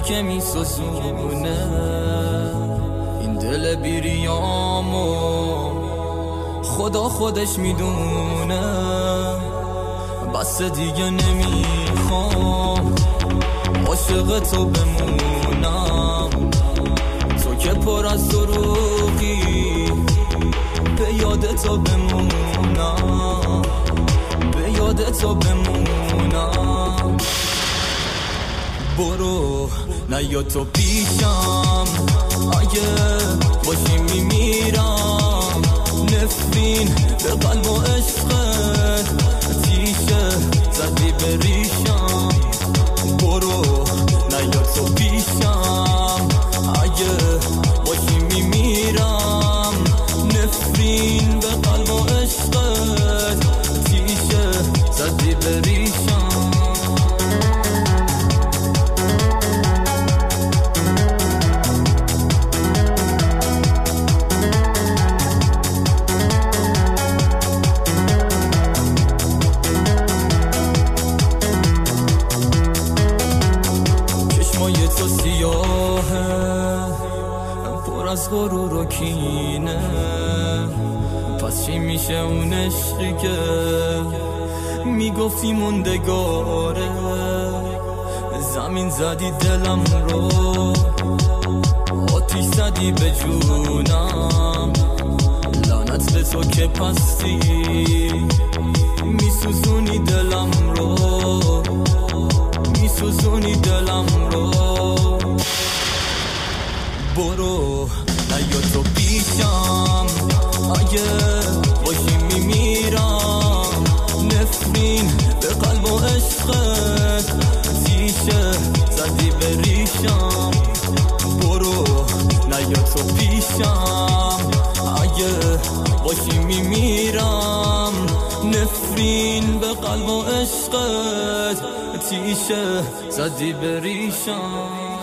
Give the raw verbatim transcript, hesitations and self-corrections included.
که می سوزونه این دل بیریامو خدا خودش میدونه. بس دیگه نمیخوام عاشق تو بمونم، تو که پر از دروغی به یاد تو بمونم، به یاد تو بمونم. برو نیا تو پیشم، اگه باشی میمیرم. نفرین به قلب و عشقت تیشه زدی به ریشم. برو نیا تو پیشم، اگه باشی میمیرم. نفرین به قلب و عشقت تیشه زدی به ریشم. تو سیاهه پر از غرور و کینه، پس چی میشه اون عشقی که میگفتی موندگاره؟ زمین زدی دلم رو، آتیش زدی به جونم. لعنت به تو که پستی میسوزونی دلم رو، میسوزونی دلم رو. برو نیا تو پیشم، اگه باشی میمیرم. نفرین به قلب و عشقت تیشه زدی به ریشم. برو نیا تو پیشم، اگه باشی میمیرم. نفرین به قلب و عشقت تیشه زدی به ریشم.